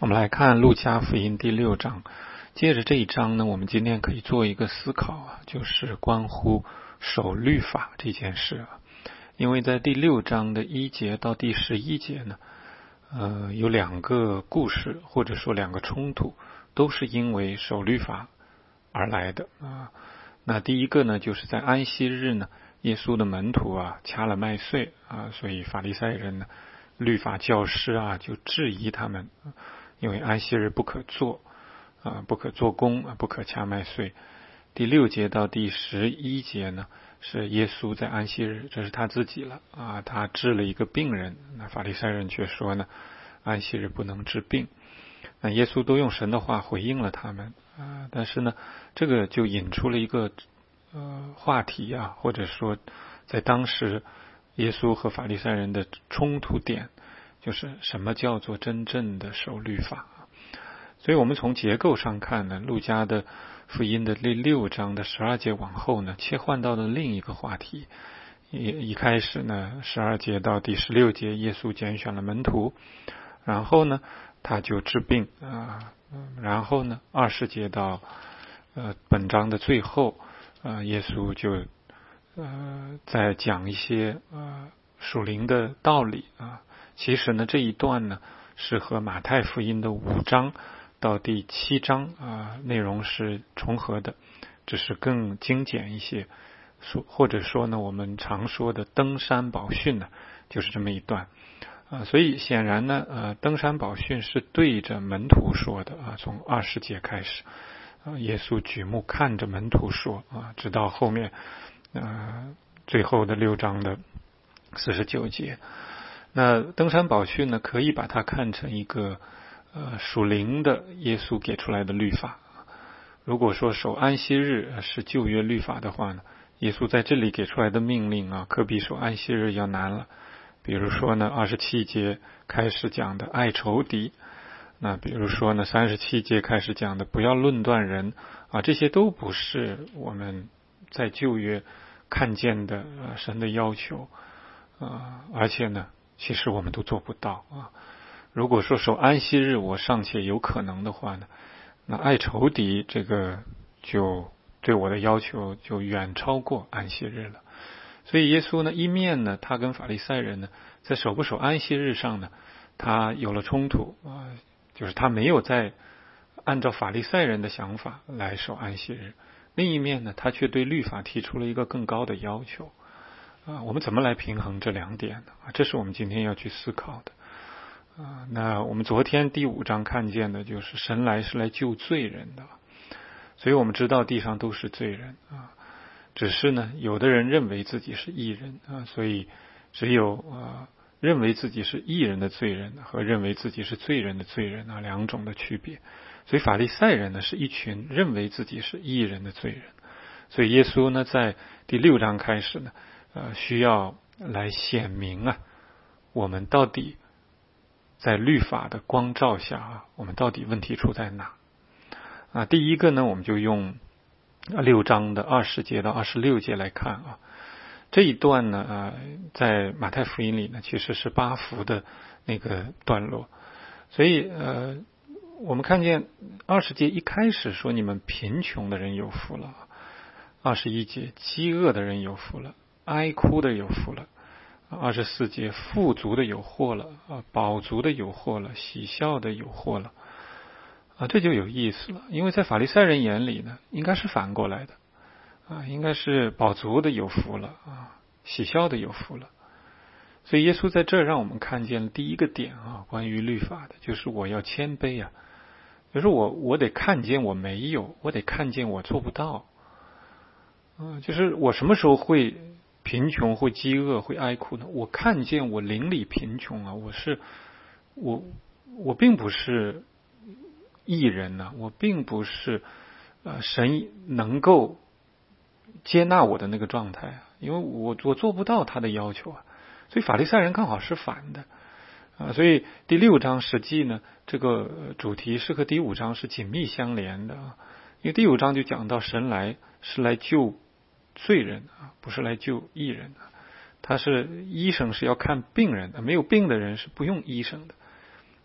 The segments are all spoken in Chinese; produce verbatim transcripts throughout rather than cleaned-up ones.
我们来看路加福音第六章，接着这一章呢，我们今天可以做一个思考啊，就是关乎守律法这件事啊。因为在第六章的一节到第十一节呢，呃，有两个故事或者说两个冲突，都是因为守律法而来的啊。那第一个呢，就是在安息日呢，耶稣的门徒啊掐了麦穗啊，所以法利赛人呢，律法教师啊就质疑他们。因为安息日不可做啊，不可做工啊，不可掐麦穗。第六节到第十一节呢，是耶稣在安息日，这是他自己了啊，他治了一个病人。那法利赛人却说呢，安息日不能治病。那耶稣都用神的话回应了他们啊，但是呢，这个就引出了一个呃话题啊，或者说在当时耶稣和法利赛人的冲突点。就是什么叫做真正的守律法？所以我们从结构上看呢，路加的福音的第六章的十二节往后呢，切换到了另一个话题。一一开始呢，十二节到第十六节，耶稣拣选了门徒，然后呢，他就治病啊，然后呢，二十节到呃本章的最后，呃，耶稣就呃在讲一些呃属灵的道理啊。其实呢，这一段呢是和马太福音的五章到第七章啊内容是重合的，只是更精简一些。或者说呢，我们常说的登山宝训呢，就是这么一段啊。所以显然呢，呃，登山宝训是对着门徒说的啊，从二十节开始啊，耶稣举目看着门徒说啊，直到后面呃最后的六章的四十九节。那登山宝训呢，可以把它看成一个呃属灵的耶稣给出来的律法。如果说守安息日是旧约律法的话呢，耶稣在这里给出来的命令啊，可比守安息日要难了。比如说呢，二十七节开始讲的爱仇敌，那比如说呢，三十七节开始讲的不要论断人啊，这些都不是我们在旧约看见的呃神的要求啊，而且呢。其实我们都做不到啊！如果说守安息日我尚且有可能的话呢，那爱仇敌这个就对我的要求就远超过安息日了。所以耶稣呢，一面呢，他跟法利赛人呢，在守不守安息日上呢，他有了冲突啊，就是他没有在按照法利赛人的想法来守安息日。另一面呢，他却对律法提出了一个更高的要求。啊，我们怎么来平衡这两点呢？啊，这是我们今天要去思考的。啊，那我们昨天第五章看见的就是神来是来救罪人的，所以我们知道地上都是罪人啊，只是呢，有的人认为自己是义人啊，所以只有啊认为自己是义人的罪人和认为自己是罪人的罪人啊两种的区别。所以法利赛人呢是一群认为自己是义人的罪人，所以耶稣呢在第六章开始呢。呃，需要来显明啊，我们到底在律法的光照下啊，我们到底问题出在哪啊？第一个呢，我们就用六章的二十节到二十六节来看啊。这一段呢，呃，在马太福音里呢，其实是八福的那个段落，所以呃，我们看见二十节一开始说你们贫穷的人有福了，二十一节饥饿的人有福了。哀哭的有福了，二十四节富足的有祸了啊，饱足的有祸了，喜笑的有祸了啊，这就有意思了。因为在法利赛人眼里呢，应该是反过来的啊，应该是饱足的有福了啊，喜笑的有福了。所以耶稣在这儿让我们看见了第一个点啊，关于律法的，就是我要谦卑啊，就是我我得看见我没有，我得看见我做不到啊，就是我什么时候会。贫穷会饥饿会哀哭呢？我看见我邻里贫穷啊，我是我我并不是义人呐、啊，我并不是呃神能够接纳我的那个状态啊，因为我我做不到他的要求啊，所以法利赛人刚好是反的啊，所以第六章实际呢，这个主题是和第五章是紧密相连的啊，因为第五章就讲到神来是来救。罪人啊，不是来救义人的。他是医生是要看病人的，没有病的人是不用医生的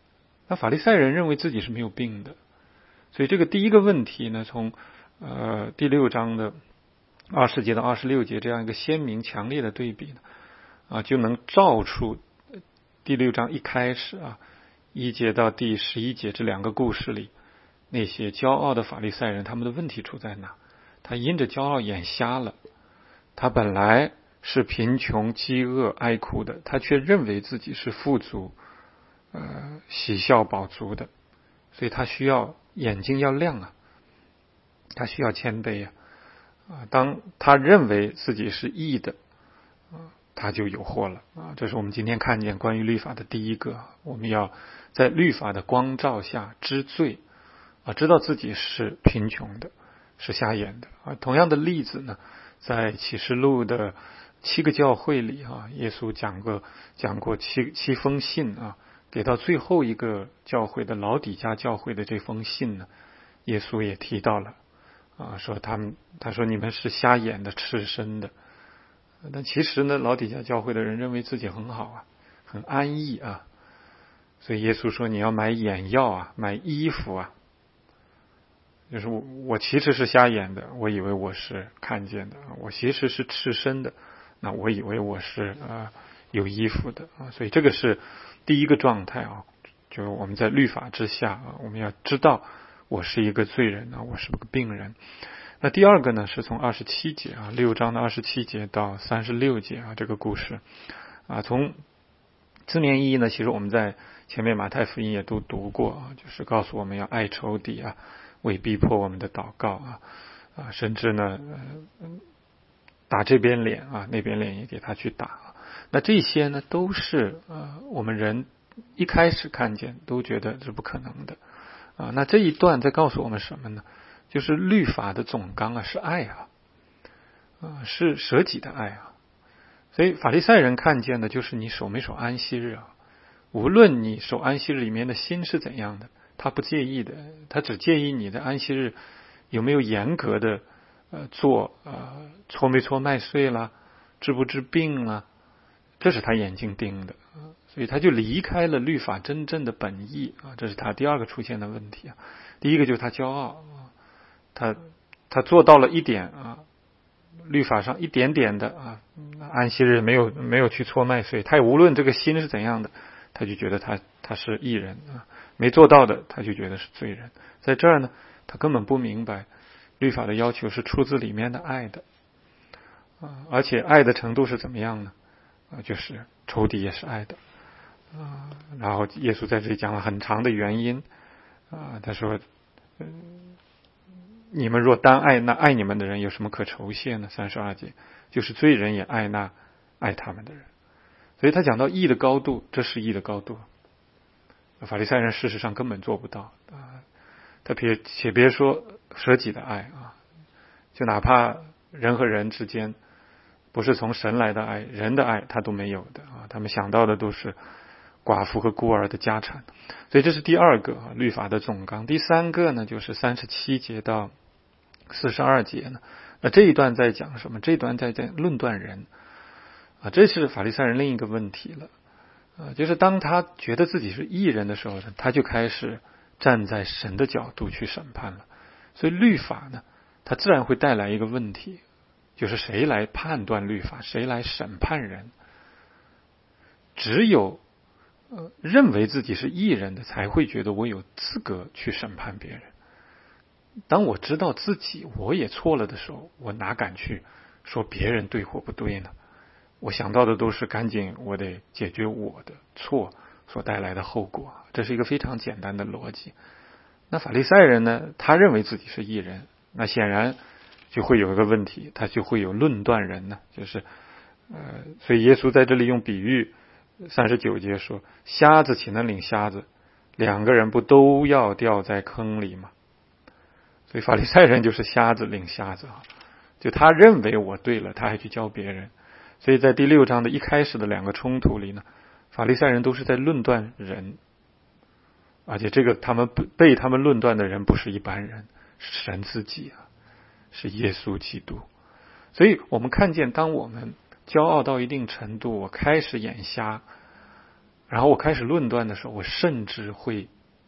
那法利赛人认为自己是没有病的，所以这个第一个问题呢，从呃第六章的二十节到二十六节这样一个鲜明强烈的对比呢，啊，就能照出第六章一开始啊一节到第十一节这两个故事里那些骄傲的法利赛人他们的问题出在哪？他因着骄傲眼瞎了，他本来是贫穷、饥饿、哀哭的，他却认为自己是富足、呃喜笑饱足的，所以他需要眼睛要亮啊，他需要谦卑啊。啊，当他认为自己是义的，啊，他就有祸了啊！这是我们今天看见关于律法的第一个，我们要在律法的光照下知罪啊，知道自己是贫穷的，是瞎眼的啊。同样的例子呢，在启示录的七个教会里啊，耶稣讲过讲过七七封信啊，给到最后一个教会的老底嘉教会的这封信呢，耶稣也提到了。啊，说他们，他说你们是瞎眼的、赤身的，但其实呢，老底嘉教会的人认为自己很好啊，很安逸啊，所以耶稣说你要买眼药啊，买衣服啊，就是我我其实是瞎眼的，我以为我是看见的，我其实是赤身的，那我以为我是呃有衣服的啊，所以这个是第一个状态啊，就是我们在律法之下啊，我们要知道。我是一个罪人啊，我是个病人。那第二个呢，是从二十七节啊，六章的二十七节到三十六节啊，这个故事啊，从字面意义呢，其实我们在前面马太福音也都读过啊，就是告诉我们要爱仇敌啊，为逼迫我们的祷告啊啊，甚至呢，呃、打这边脸啊，那边脸也给他去打啊。那这些呢，都是呃我们人一开始看见都觉得是不可能的。啊，那这一段在告诉我们什么呢？就是律法的总纲啊，是爱啊，啊是舍己的爱啊。所以法利赛人看见的就是你守没守安息日啊，无论你守安息日里面的心是怎样的，他不介意的，他只介意你的安息日有没有严格的呃做呃搓没搓麦穗啦，治不治病啦，这是他眼睛盯的。所以他就离开了律法真正的本意啊，这是他第二个出现的问题啊。第一个就是他骄傲啊，他他做到了一点啊，律法上一点点的啊，安息日没有没有去搓麦穗，他也无论这个心是怎样的，他就觉得他他是义人啊，没做到的他就觉得是罪人。在这儿呢，他根本不明白律法的要求是出自里面的爱的啊，而且爱的程度是怎么样呢？啊，就是仇敌也是爱的。啊，然后耶稣在这里讲了很长的原因啊，他说，嗯，你们若单爱那爱你们的人，有什么可酬谢呢？三十二节，就是罪人也爱那爱他们的人。所以他讲到义的高度，这是义的高度。法利赛人事实上根本做不到啊，他别且别说舍己的爱啊，就哪怕人和人之间不是从神来的爱，人的爱他都没有的啊，他们想到的都是寡妇和孤儿的家产。所以这是第二个啊，律法的总纲。第三个呢，就是三十七节到四十二节呢，那这一段在讲什么？这一段在在论断人啊，这是法利赛人另一个问题了啊，就是当他觉得自己是义人的时候呢，他就开始站在神的角度去审判了。所以律法呢，它自然会带来一个问题，就是谁来判断律法，谁来审判人？只有呃认为自己是义人的，才会觉得我有资格去审判别人。当我知道自己我也错了的时候，我哪敢去说别人对或不对呢？我想到的都是赶紧我得解决我的错所带来的后果，这是一个非常简单的逻辑。那法利赛人呢，他认为自己是义人，那显然就会有一个问题，他就会有论断人呢，就是呃，所以耶稣在这里用比喻，三十九节说，瞎子岂能领瞎子？两个人不都要掉在坑里吗？所以法利赛人就是瞎子领瞎子啊，就他认为我对了，他还去教别人。所以在第六章的一开始的两个冲突里呢，法利赛人都是在论断人，而且这个他们被他们论断的人不是一般人，是神自己啊，是耶稣基督。所以我们看见，当我们骄傲到一定程度，我开始眼瞎，然后我开始论断的时候，我甚至会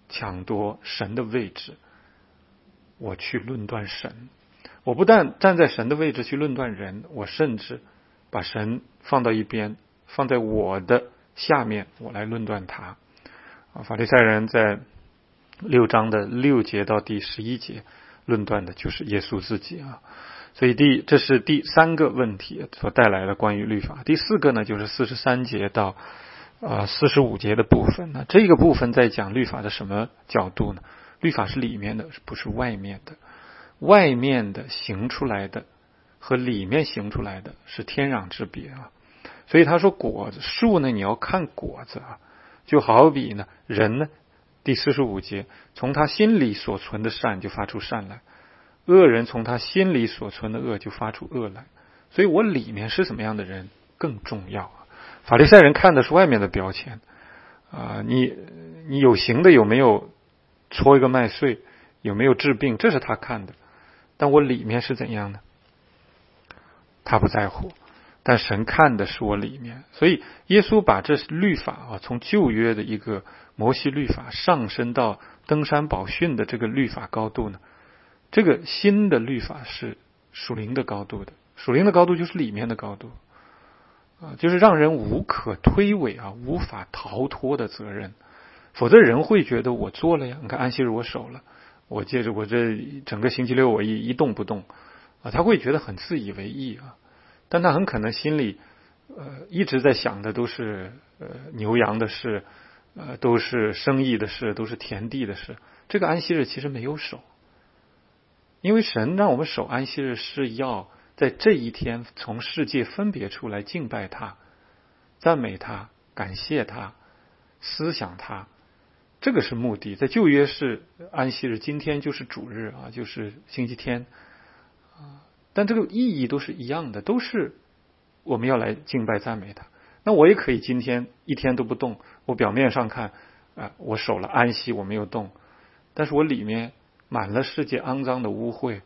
抢夺神的位置，我去论断神。我不但站在神的位置去论断人，我甚至把神放到一边，放在我的下面，我来论断他。啊，法利赛人在六章的六节到第十一节论断的就是耶稣自己啊。所以第这是第三个问题所带来的关于律法。第四个呢，就是四十三节到呃四十五节的部分呢。这个部分在讲律法的什么角度呢？律法是里面的，不是外面的。外面的行出来的和里面行出来的是天壤之别啊。所以他说果子树呢，你要看果子啊。就好比呢人呢，第四十五节，从他心里所存的善就发出善来，恶人从他心里所存的恶就发出恶来。所以我里面是什么样的人更重要啊。法利赛人看的是外面的标签啊、呃，你你有形的有没有戳一个麦穗，有没有治病，这是他看的。但我里面是怎样呢？他不在乎。但神看的是我里面。所以耶稣把这律法啊，从旧约的一个摩西律法上升到登山宝训的这个律法高度呢，这个新的律法是属灵的高度的。属灵的高度就是里面的高度啊，就是让人无可推诿啊，无法逃脱的责任。否则人会觉得我做了呀，你看安息日我守了，我接着我这整个星期六我一一动不动啊，他会觉得很自以为意啊。但他很可能心里呃一直在想的都是呃牛羊的事，呃都是生意的事，都是田地的事。这个安息日其实没有守，因为神让我们守安息日是要在这一天从世界分别出来敬拜他，赞美他，感谢他，思想他，这个是目的。在旧约是安息日，今天就是主日啊，就是星期天啊。但这个意义都是一样的，都是我们要来敬拜赞美他。那我也可以今天一天都不动，我表面上看啊，我守了安息，我没有动，但是我里面满了世界肮脏的污秽，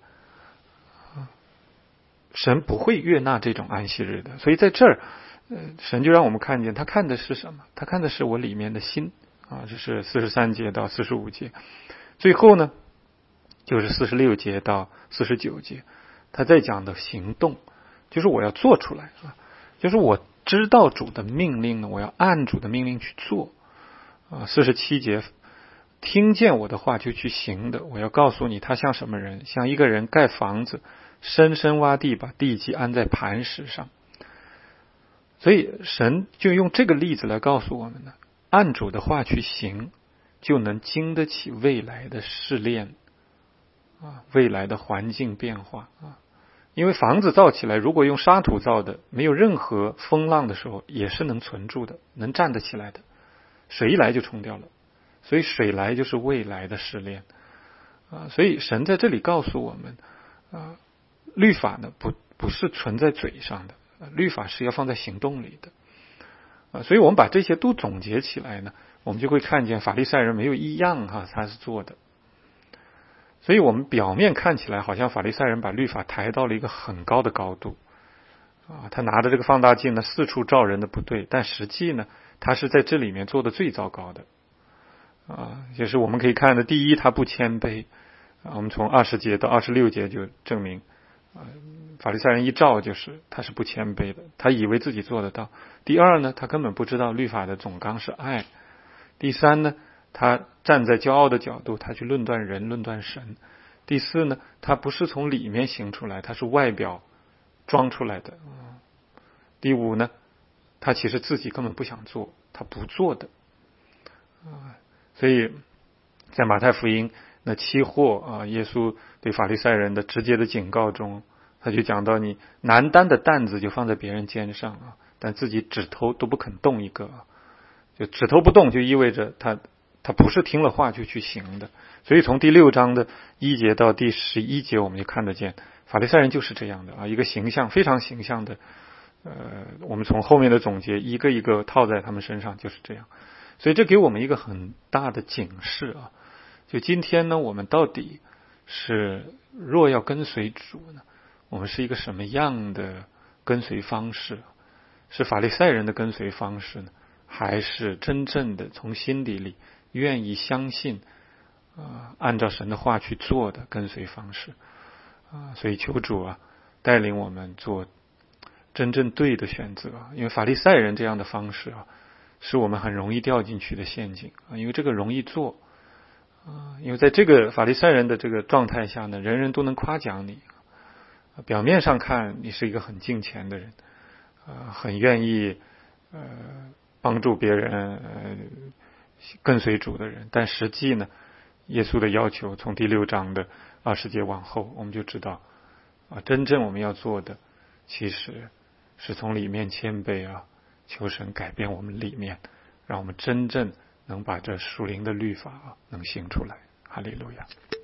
神不会悦纳这种安息日的。所以在这儿，神就让我们看见，他看的是什么？他看的是我里面的心啊。这是四十三节到四十五节，最后呢，就是四十六节到四十九节。他在讲的行动，就是我要做出来啊，就是我知道主的命令呢，我要按主的命令去做啊。四十七节，听见我的话就去行的，我要告诉你，他像什么人？像一个人盖房子，深深挖地，把地基安在磐石上。所以神就用这个例子来告诉我们呢，按主的话去行，就能经得起未来的试炼啊，未来的环境变化啊。因为房子造起来，如果用沙土造的，没有任何风浪的时候，也是能存住的，能站得起来的。水一来就冲掉了，所以水来就是未来的试炼啊。所以神在这里告诉我们啊，律法呢不不是存在嘴上的，律法是要放在行动里的啊。所以我们把这些都总结起来呢，我们就会看见法利赛人没有一样哈、啊，他是做的。所以我们表面看起来好像法利赛人把律法抬到了一个很高的高度啊，他拿着这个放大镜呢四处照人的不对，但实际呢他是在这里面做的最糟糕的啊。也是我们可以看的，第一，他不谦卑啊，我们从二十节到二十六节就证明啊，法利赛人一照就是他是不谦卑的，他以为自己做得到。第二呢，他根本不知道律法的总纲是爱。第三呢，他站在骄傲的角度，他去论断人，论断神。第四呢，他不是从里面行出来，他是外表装出来的。第五呢，他其实自己根本不想做，他不做的。所以在马太福音那七祸啊，耶稣对法利赛人的直接的警告中，他就讲到，你难担的担子就放在别人肩上啊，但自己指头都不肯动一个啊。就指头不动，就意味着他他不是听了话就去行的。所以从第六章的一节到第十一节，我们就看得见法利赛人就是这样的啊，一个形象非常形象的。呃，我们从后面的总结一个一个套在他们身上，就是这样。所以这给我们一个很大的警示啊！就今天呢，我们到底是若要跟随主呢，我们是一个什么样的跟随方式？是法利赛人的跟随方式呢？还是真正的从心底里愿意相信啊，按照神的话去做的跟随方式啊，所以求主啊带领我们做真正对的选择。因为法利赛人这样的方式啊，是我们很容易掉进去的陷阱啊，因为这个容易做啊，因为在这个法利赛人的这个状态下呢，人人都能夸奖你，表面上看你是一个很敬虔的人啊，很愿意呃帮助别人呃跟随主的人，但实际呢，耶稣的要求从第六章的二十节往后，我们就知道啊，真正我们要做的其实是从里面谦卑啊，求神改变我们里面，让我们真正能把这属灵的律法啊能行出来。哈利路亚。